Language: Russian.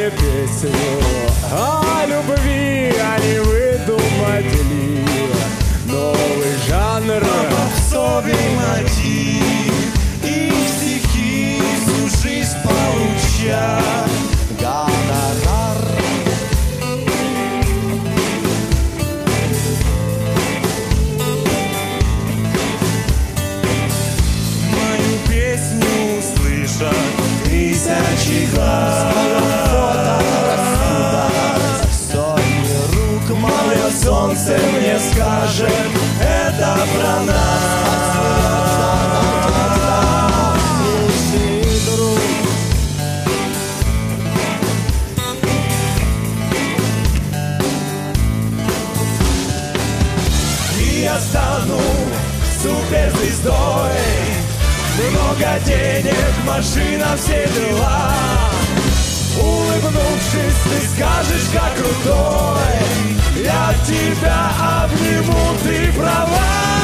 написали песню о любви, они выдумали новый жанр, попсовый мотив и стихи всю жизнь получат гонорар. Мою песню услышат тысячи глаз, сотни рук, мое солнце мне скажет, это про нас. И я стану суперзвездой, много денег, машина, все дела. Улыбнувшись, ты скажешь, как крутой, я тебя обниму, ты права.